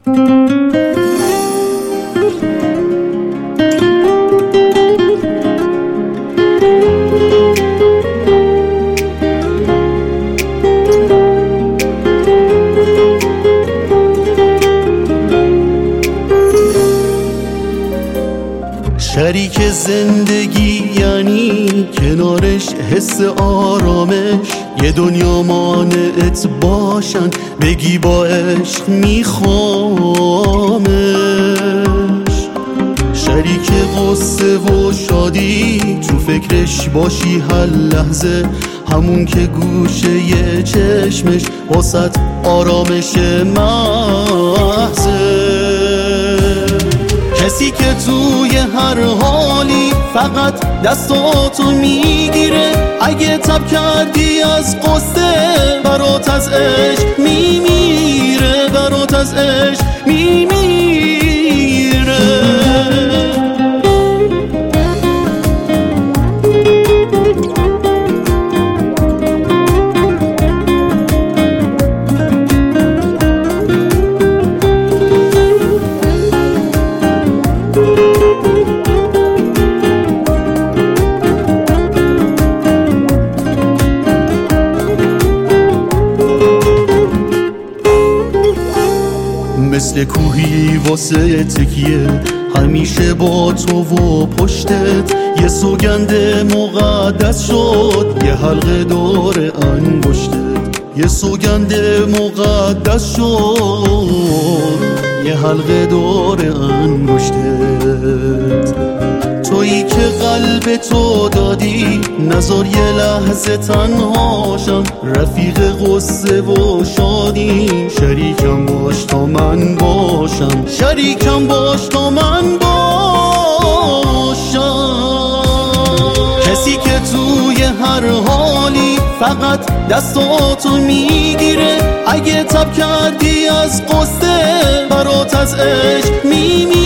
شریک زندگی یعنی کنارش حس آرامش، یه دنیا مانعت باشن بگی با عشق میخوامش. شریک غصه و شادی تو فکرش باشی هر لحظه، همون که گوشه یه چشمش واسط آرامش محضه. کسی که توی هر حالی فقط دستاتو میگیره، اگه تب کردی از قصه برات از عشق میمیره، برات از عشق میمیره. مثل کوهی واسه تکیه، همیشه با تو و پشتت، یه سوگند مقدس شد یه حلقه دور انگشتت، یه سوگند مقدس شد یه حلقه دور انگشتت. تویی که قلب تو دادی نذار یه لحظه تنهاشم، رفیق غصه و شادی شریکم باش تا من باشم، شریکم باش تا من باشم. کسی که توی هر حالی فقط دستاتو میگیره، اگه تب کردی از قصه برات از عشق میمیره.